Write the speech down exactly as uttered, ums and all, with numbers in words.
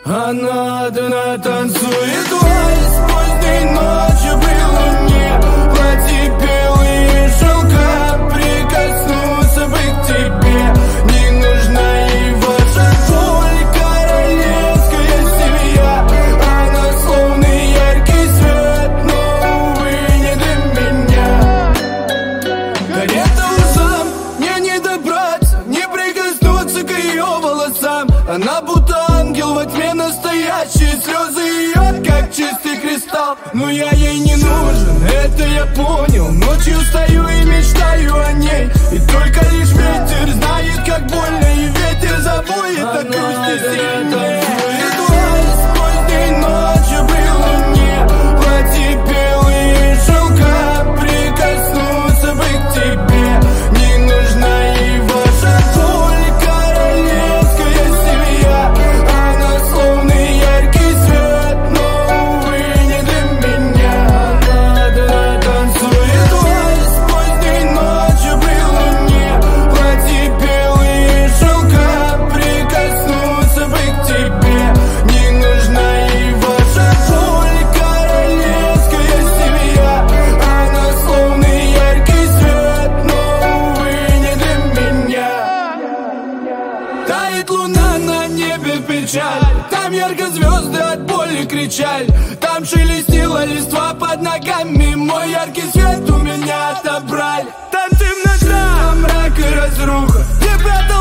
Она одна танцует вальс поздней ночью при луне. Платье белые шелка, прикоснуться бы к тебе. Не нужна ей ваша боль, королевская семья. Она словно яркий свет, но, увы, не для меня. Карета узам, мне не добраться, не прикоснуться к ее волосам. Она будто ангел во тьме настоящий, слезы ее как чистый кристалл. Но я ей не нужен, это я понял. Ночью стою и мечтаю о ней, и только лишь ветер знает, как больно, и ветер забудет о грусти сильнее. Вальс поздней ночью при луне. Платье белые шелка, прикоснуться бы к тебе. Не нужна ей ваша боль, королевская семья. Она словно яркий свет, но, увы, не для меня. Она одна танцует вальс поздней ночью при луне. Платье белые шелка, прикоснуться бы к тебе. Не нужна ей ваша боль, королевская семья. Она словно яркий свет, но, увы, не для меня. Тает луна на небе в печаль. Там ярко звезды от боли кричали. Там шелестила листва под ногами. Мой яркий свет у меня отобрали. Там темнота, там мрак и разруха. Ты прятал